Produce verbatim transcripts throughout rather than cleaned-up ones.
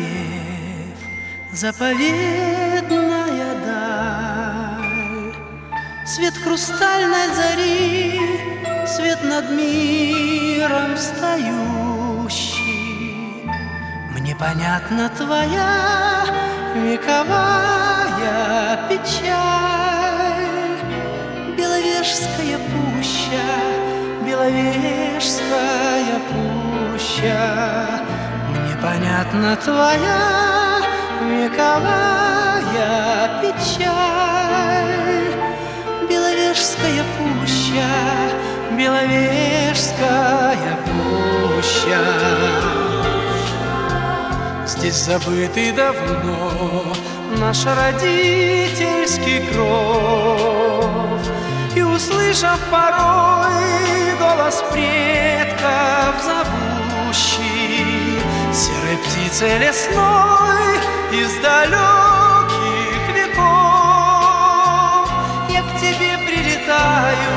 напев, заповедная даль, свет хрустальной зари, свет над миром встающий. Мне понятна твоя вековая печаль, Беловежская пуща, Беловежская пуща. Мне понятна твоя вековая печаль, Беловежская пуща, Беловежская пуща. Здесь забытый давно наш родительский кров, и, услышав порой голос предков зовущий, серой птицей лесной из далеких веков, я к тебе прилетаю,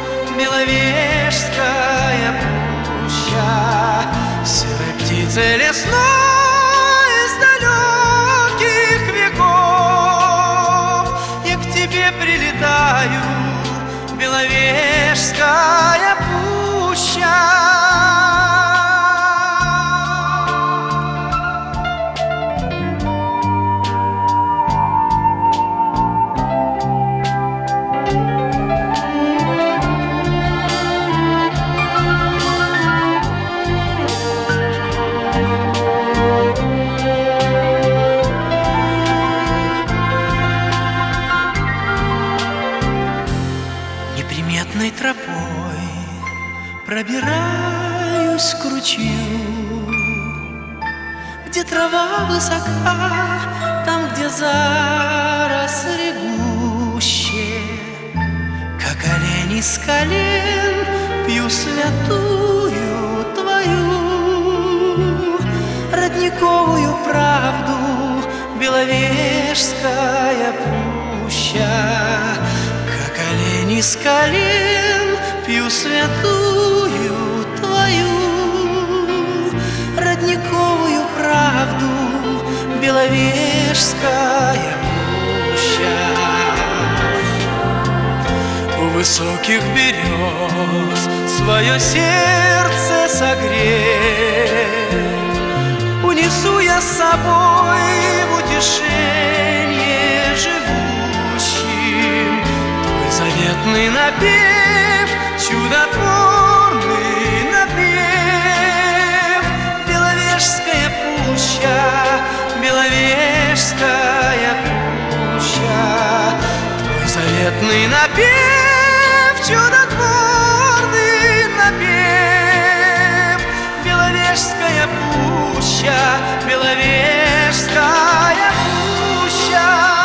Беловежская пуща, серой птицей лесной из далеких веков, я к тебе прилетаю, Беловежская пуща. Неприметной тропой пробираюсь к ручью, где трава высока, там, где заросли гуще. Как олень из колен пью святую твою родниковую правду, Беловежская пуща. Как олень из колен пью святую твою родниковую правду, Беловежская пуща. У высоких берез свое сердце согрев, унесу я с собой в утешение живущим твой заветный напев, чудотворный напев. Беловежская пуща, Беловежская пуща, твой заветный напев, чудотворный напев. Беловежская пуща, Беловежская пуща.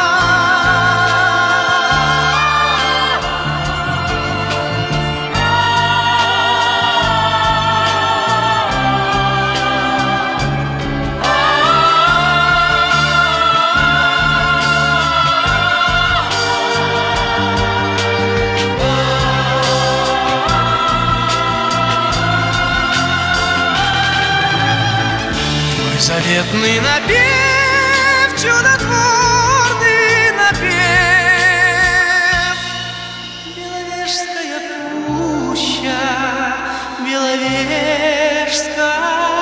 Заветный напев, чудотворный напев. Беловежская пуща, Беловежская